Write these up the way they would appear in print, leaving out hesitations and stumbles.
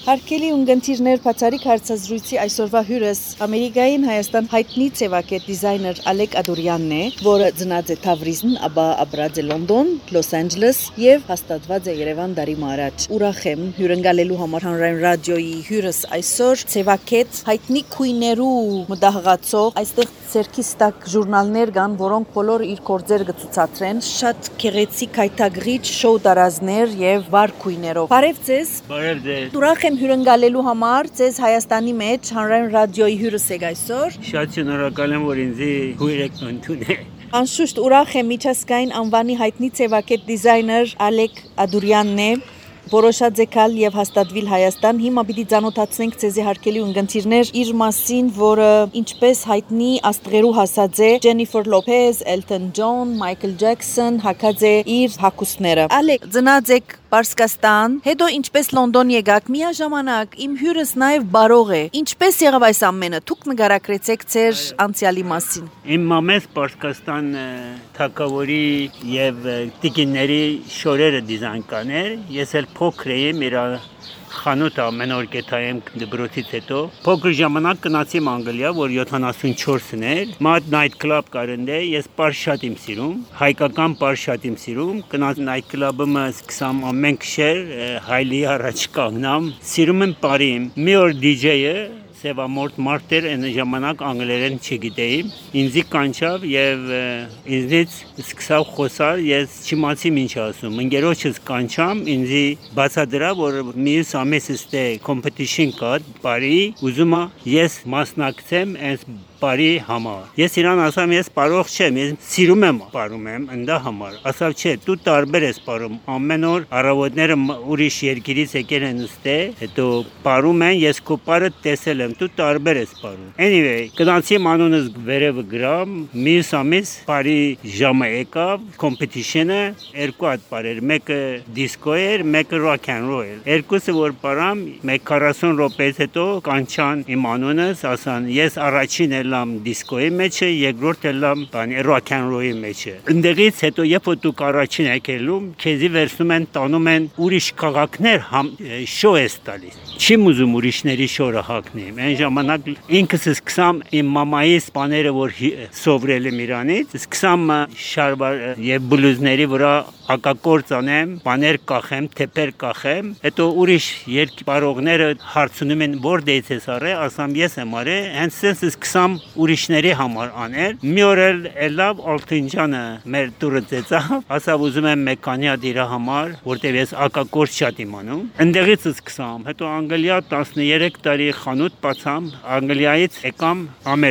Հարկելի ունգընտիրներ բացարիք հարցազրույցի այսօրվա հյուրս Ամերիկային Հայաստան հայտնի ցևակետ դիզայներ Ալեկ Ադուրյանն է, որը ծնած է Թավրիզն, ապա ապրած է Լոնդոն, Լոս Անջելես եւ հաստատված է Երևան դարի առաջ։ Ուրախ եմ հյուրընկալելու համար հանրային ռադիոյի հյուրս այսօր ցևակետ հայտնի քույներու մտահղացող այստեղ ցերքիս տակ ժուրնալներ կան, որոնք բոլոր իր գործերը կցուցադրեն, շատ քեղեցիկ հայտագրիչ շոու տարազներ եւ վառ քույներով։ Բարև ձեզ։ Բարև ձեզ։ Ուրախ եմ հյուրընկալելու համար ձեզ Հայաստանի մեջ հանրային ռադիոյի հյուրս եք այսօր։ Շատ շնորհակալ եմ, որ ինձ հույր եք ընդունել։ Անշուշտ ուրախ եմ միջազգային անվանի հայտնի ցևակետ դիզայներ Ալեկ Ադուրյանն է, որոշած եկալ եւ հաստատվել Հայաստան։ Հիմա պիտի ծանոթացնենք ձեզի հարկելի ունգընտիրներ իր մասին, որը ինչպես հայտնի աստղերու հասած է Ջենիֆեր Լոփեզ, Էլթոն Ջոն, Մայքլ Ջեքսոն, հագած է իր հագուստները։ Ալեկ, ծնած եք Պարսկաստան, հետո ինչպես Լոնդոն եկաք, միաժամանակ իմ հյուրս նաև բարող է։ Ինչպես եղավ այս ամենը։ Դուք նկարագրեցեք ձեր անցյալի մասին։ Իմ մամես Պարսկաստան թագավորի եւ տիկինների շորերը դիզայնկաներ, ես էլ փոքր եմ իր խանութ ամեն օր կետայեմ դպրոցից հետո փոքր ժամանակ գնացի Անգլիա, որ 74-ն էր, մատ նայթ կլաբ կարնդե, ես պար շատ իմ սիրում, հայկական պար շատ իմ սիրում, գնաց նայթ կլաբը սկսամ ամեն քշեր, հայլի առաջ կանգնամ, սիրում եմ պարին, մի օր DJ-ը Սևամորտ Մարտեր այն ժամանակ անգլերեն չգիտեի, ինձի կանչավ եւ ինձից սկսավ խոսալ, ես չիմացի ինչ ասում, ընկերոջս կանչամ, ինձի բացադրավ, որ մյուս ամիսը ստե competition կա, բարի, ուզում ես մասնակցեմ այս բարի համար։ Ես իրան ասամ, ես բարող չեմ, ես սիրում եմ, բարում եմ, ընդա համար։ Ասավ, չէ, դու տարբեր ես բարում, ամեն օր առավոտները ուրիշ երկիրից եկել են ստե, հետո բարում են, ես քո բարը տեսել եմ, դու տարբեր ես բարում։ Anyway, գնացի անունս վերևը գրամ, մյուս ամիս բարի ժամը եկավ, competition-ը երկու հատ բարեր, մեկը դիսկո էր, մեկը rock and roll։ Երկուսը որ բարամ, 40 րոպեից հետո կանչան իմ անունս, ասան, ես առաջին լամ դիսկոյի մեջ է, երկրորդը լամ rock and roll-ի մեջ է։ Ընդեղից հետո երբ որ դուք առաջին եկելում, քեզի վերցնում են, տանում են ուրիշ քաղաքներ շո ես տալիս։ Չեմ ուզում ուրիշների շորը հագնեմ։ Այն ժամանակ ինքս սկսամ իմ մամայիս բաները, որ սովրել եմ իրանից, սկսամ շարվար եւ բլուզների վրա ակակործ անեմ, բաներ կախեմ, թեփեր կախեմ, հետո ուրիշ երկբարողները հարցնում են, որտեղից ես արել, ասամ ես եմ արել, հենց sense սկսամ ուրիշների համար անել։ Մի օր լավ Ալթինջանը մեր տուրը ծեծավ, ասավ ուզում եմ մեքանիա դիրա համար, որտեղ ես ակակործ շատ իմանում։ Ընդեղից սկսամ, հետո Անգլիա 13 տարի խանութ բացամ, Անգլիայից եկամ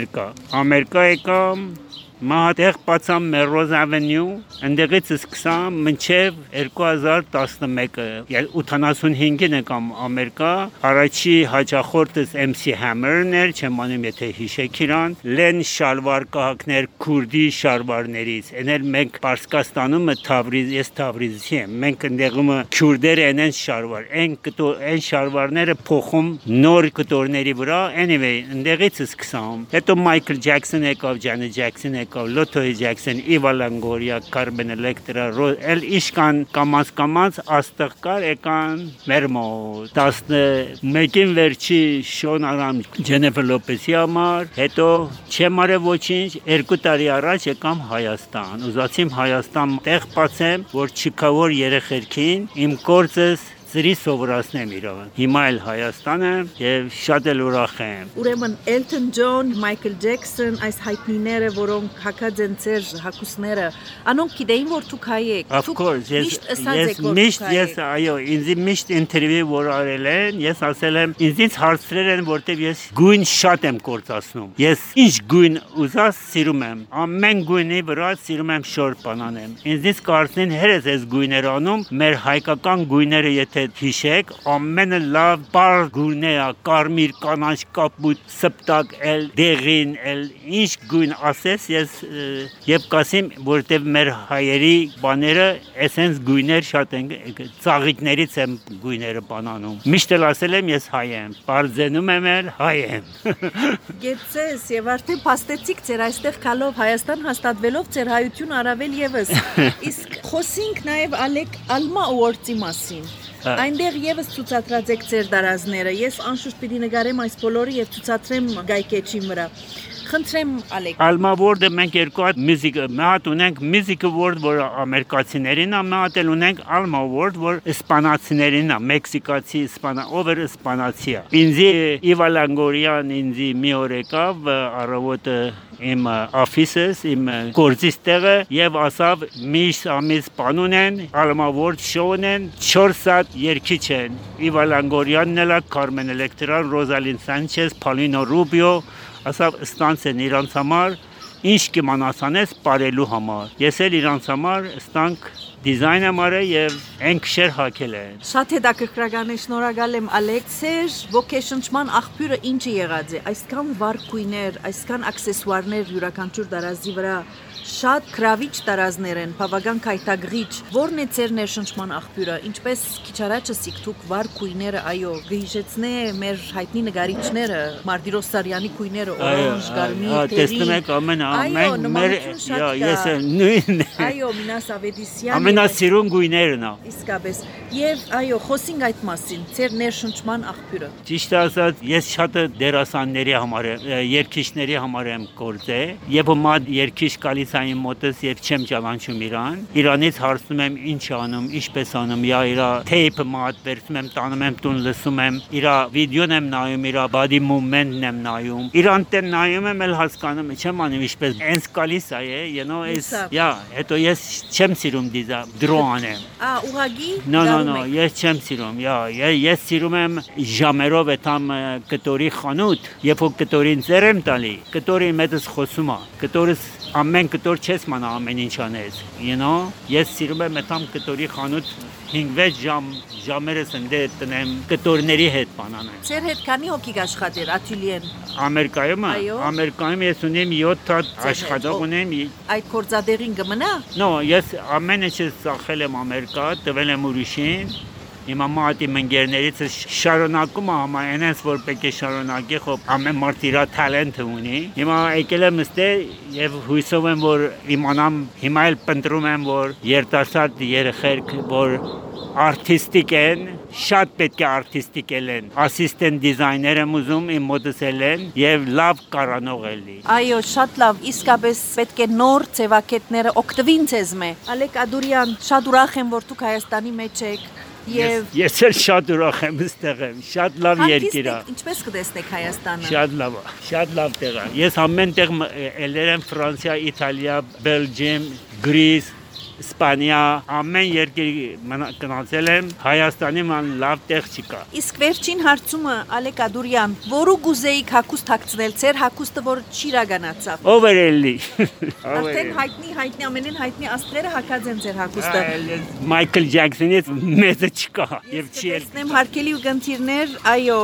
Ամերիկա եկամ Մահատեղ բացամ Melrose Avenue, ընդեղից սկսամ մինչև 2011, 85-ին եկամ Ամերիկա, առաջի հաճախորդս MC Hammer-ն էր, չեմ անում եթե հիշեք իրան, լեն շալվար կահակներ քուրդի շալվարներից, էնել մենք Պարսկաստանում ես Թավրիզի եմ, մենք ընդեղում քուրդեր են շալվար, այն շալվարները փոխում նոր կտորների վրա, anyway, ընդեղից սկսամ, հետո Michael Jackson եկավ, Janet Jackson Lotto Jackson, Eva Longoria, Carmen Electra, el իշկան կամած աստղ կար եկան մեր մոտ 11-ին վերջի շոուն արամ Ջենիֆեր Լոփեսի համար, հետո չեմ արել ոչինչ, 2 տարի առաջ եկամ Հայաստան, ուզացիմ Հայաստան տեղ բացեմ, որ չկավոր երեխերքին իմ գործս ծրի սովորացնեմ իրավ։ Հիմա էլ Հայաստանը եւ շատ էլ ուրախ եմ։ Ուրեմն Էլթոն Ջոն, Մայքլ Ջեքսոն, այս հայտնիները, որոնք հագած են ձեր հագուստները, անոնք գիտեին որ դուք հայ եք։ Of course, ես այո, ինձ միշտ ինտերվյու որ արել են, ես ասել եմ, ինձից հարցրել են, որտեվ ես գույն շատ եմ գործածնում։ Ես ինչ գույն ուզած սիրում եմ։ Ամեն գույնի վրա սիրում եմ շոր բանանեմ։ Ինձից կարծեն հերս ես գույներ անում, մեր հայկական գույները եթե հիշեք, ամենը լավ բար գույնն է, կարմիր, կանաչ, կապույտ, սպտակ, դեղին, ինչ գույն ասես, ես եւ կասեմ, որտեւ մեր հայերի բաները էսենց գույներ շատ են, ծաղիկներից եմ գույները բանանում։ Միշտ էլ ասել եմ ես հայ եմ, բարձենում եմ էլ հայ եմ։ Գեցես եւ արդեն փաստեցիք ձեր այստեղ գալով Հայաստան հաստատվելով ձեր հայություն առավել եւս։ Իսկ խոսենք նաեւ Ալեկ Alma Awards-ի մասին։ Այնտեղ եւս ցուցադրած եք ձեր դարազները։ Ես անշուշտ պիտի նկարեմ այս բոլորը եւ ցուցադրեմ գայքեչի վրա։ Խնդրեմ Ալեք։ Alma Award-ը մենք երկու հատ մյուզիկ, մի հատ ունենք Music Award, որը ամերիկացիներին է, մի հատ էլ ունենք Alma Award, որ իսպանացիներին է, մեքսիկացի, ով էր իսպանացի է։ Ինձի Իվա Լանգորյան ինձի մի օր եկավ առավոտը իմ office-ս, իմ գործից տեղը եւ ասավ միշ ամիս պանուն են, Alma Award show-ն են, 4 սատ երկիչ են։ Իվա Լանգորյանն էլ, Carmen Electra, Rosalind Sanchez, Paulino Rubio ասավ ստանց են իրանց համար, ինչ կիմանաս անես պարելու համար։ Ես էլ իրանց համար ստանք դիզայն եմ արել եւ ընկշեր հակել են։ Շատ հետաքրքրական է, շնորհակալ եմ Ալեք։ Ձեր ոգեշնչման աղբյուրը ինչը եղած է։ Այսքան վառ գույներ, այսքան աքսեսուարներ յուրաքանչյուր դարազի վրա, շատ քրավիչ տարազներ են, բավական քայթագրիչ։ Որն է ձեր ներշնչման աղբյուրը։ Ինչպես քիչ առաջ ասիք դուք վառ գույները, այո, գիժեցնե մեր հայտնի նկարիչները, Մարտիրոս Սարյանի գույները, օրանժ, կարմիր, տերի։ Տեսնում եք ամեն մեր ես նույնն է։ Այո, Մինաս Ավետիսյանը։ Ամենասիրուն գույներն է։ Իսկապես։ Եվ այո, խոսենք այդ մասին, ձեր ներշնչման աղբյուրը։ Ճիշտ ասած, ես շատ դերասանների համար եմ, երգիչների համար եմ գործել, եւ հիմա երգիչ գալիս է իմ մոտս եւ չեմ ճանաչում իրան։ Իրանից հարցնում եմ ինչ անում, ինչպես անում, իրա թեյփը մատ վերցնում եմ, տանում եմ տուն, լսում եմ, իրա վիդեոն եմ նայում, իրա body movement-ն եմ նայում։ Իրան տեն նայում եմ, էլ հասկանում եմ, չեմ անում ինչպես այնս գալիս է, հետո ես չեմ սիրում դրոան եմ։ Ուղագի։ No, ես չեմ սիրում, ես սիրում եմ ժամերով այդամ կտորի խանութ, երբ որ կտորին ձեր եմ տալի, կտորի մեծս խոսում է, կտորս ամեն կտոր չես մանա ամեն ինչ անես, ես սիրում եմ այդամ կտորի խանութ 5-6 ժամերս ընդե տնեմ կտորների հետ բանանեմ։ Ձեր հետ քանի հոգի աշխատեր ատելյեն։ Ամերիկայում ես ունեմ 7 հատ աշխատող ունեմ։ Այդ գործադեղին կմնա։ No, ես ամեն ինչ ծախել եմ Ամերիկա, տվել եմ ուրիշին։ Իմ ամատի մնգերներից շարունակում այնպես որ պետք է շարունակի, ամեն մարդ իր տալենտը ունի։ Հիմա եկել եմ ստեղ եւ հույսով եմ որ իմանամ, հիմա էլ փնտրում եմ որ երիտասարդ երեխեր որ artistic են, շատ պետք է artistic են։ Assistant designer եմ ուզում իմ մոտս են եւ լավ կարանող էլի։ Այո, շատ լավ, իսկապես պետք է նոր ձևակետները օգտվին ցեզ մե։ Ալեք Ադուրյան, շատ ուրախ եմ որ դուք Հայաստանի մեջ եք։ Ես էլ շատ ուրախ եմ ստեղ եմ, շատ լավ երկիր է։ Ինչպես կտեսնեք Հայաստանը։ Շատ լավ տեղ է։ Ես ամեն տեղ ելել եմ Ֆրանսիա, Իտալիա, Բելգիում, Գրիս, Իսպանիա, ամեն երկիր գնացել եմ, Հայաստանի ման լավ տեղ չկա։ Իսկ վերջին հարցումը Ալեք Ադուրյան, որու գուզեիք հագուստ հագցնել, ձեր հագուստը որ չիրականացավ։ Ով էր էլի։ Արդեն հայտնի ամենին հայտնի աստղերը հագած են ձեր հագուստը։ Մայքլ Ջաքսոնից մեծը չկա եւ չի էլ։ Տեսնեմ հարկելի ուղղընթիրներ, այո,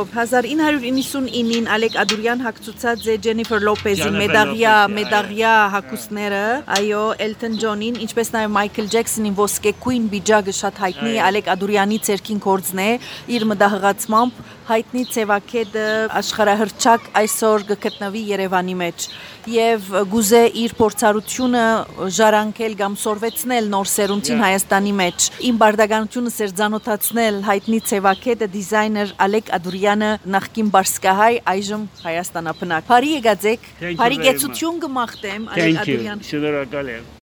1999-ին Ալեք Ադուրյան հագցուցած է Ջենիֆեր Լոպեզի մեդաղյա հագուստները, այո, Էլթոն Ջոնին, ինչպես նաեւ Մայքլ Ջեքսոնին ոսկեքույն բիջակը շատ հայտնի Ալեք Ադուրյանի ցերքին կորձն է իր մտահղացմամբ հայտնի ցևակետը աշխարհահռչակ այսօր գտնվի Երևանի մեջ եւ գուզե իր փորձառությունը ժառանգել կամ սորվեցնել նոր սերունդին Հայաստանի մեջ իմ բարդականությունը սերձանոթացնել հայտնի ցևակետը դիզայներ Ալեք Ադուրյանը նախկին Բարսկահայ այժմ Հայաստանապնակ բարի եկածեք բարի գեցություն կմաղթեմ Ալեք Ադուրյան շնորհակալ եմ